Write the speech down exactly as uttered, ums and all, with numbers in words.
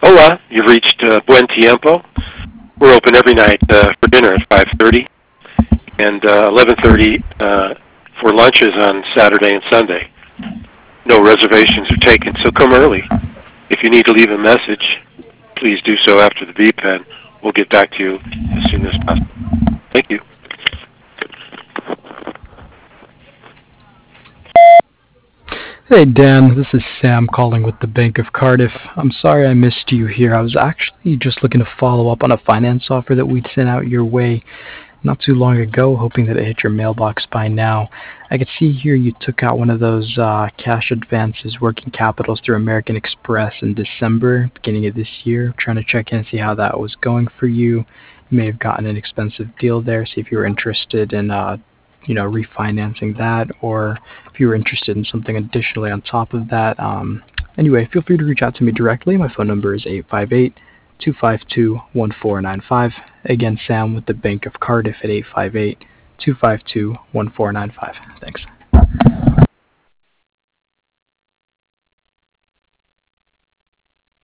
Hola, you've reached uh, Buen Tiempo. We're open every night uh, for dinner at five thirty and uh, eleven thirty uh, for lunches on Saturday and Sunday. No reservations are taken, so come early. If you need to leave a message, please do so after the beep, and we'll get back to you as soon as possible. Thank you. Hey Dan, this is Sam calling with the Bank of Cardiff. I'm sorry I missed you here. I was actually just looking to follow up on a finance offer that we'd sent out your way not too long ago, hoping that it hit your mailbox by now. I could see here you took out one of those uh, cash advances, working capitals through American Express in December, beginning of this year. Trying to check in and see how that was going for you. You may have gotten an expensive deal there. See if you were interested in, uh, you know, refinancing that, or if you were interested in something additionally on top of that. Um, anyway, feel free to reach out to me directly. My phone number is eight five eight, two five two, one four nine five. Again, Sam with the Bank of Cardiff at eight five eight, two five two, one four nine five. Thanks.